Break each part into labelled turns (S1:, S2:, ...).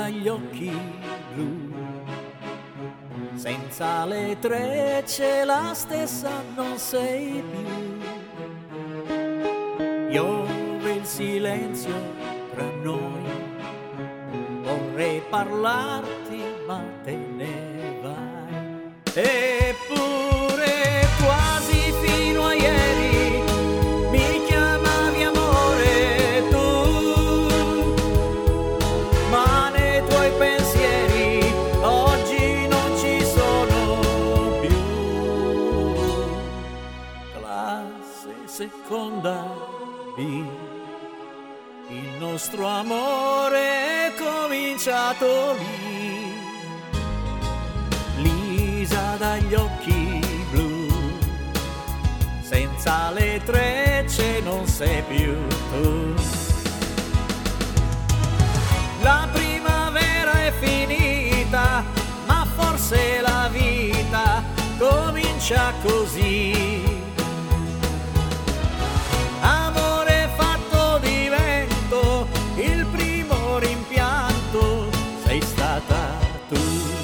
S1: dagli occhi blu, senza le trecce la stessa non sei più. Piove il silenzio tra noi, vorrei parlarti ma te ne vai. Eppure quasi fino a ieri mi chiamavi amore tu, ma nei tuoi pensieri oggi non ci sono più. Classe seconda B, il nostro amore è cominciato lì. Lisa dagli occhi blu, senza le trecce non sei più tu. La primavera è finita, ma forse la vita comincia così. Amore fatto di vento, il primo rimpianto sei stata tu.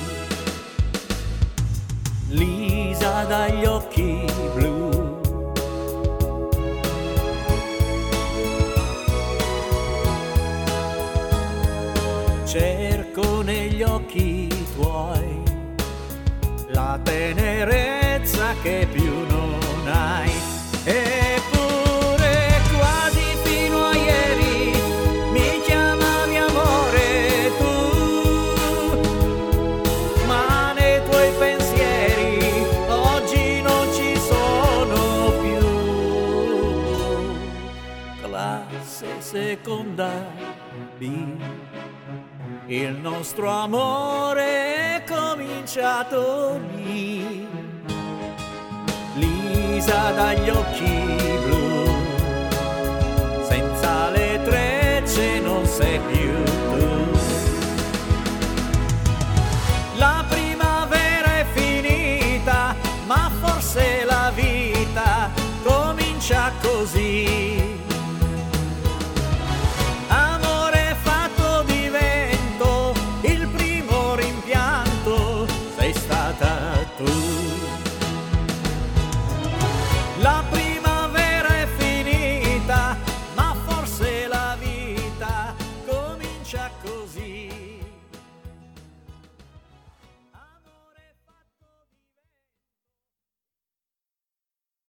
S1: Lisa dagli occhi blu, cerco negli occhi tuoi la tenerezza che più non hai. Eppure quasi fino a ieri mi chiamavi amore tu, ma nei tuoi pensieri oggi non ci sono più. Classe seconda B, il nostro amore è cominciato lì. Lisa dagli occhi blu, senza le trecce non sei più tu. La primavera è finita, ma forse la vita comincia così.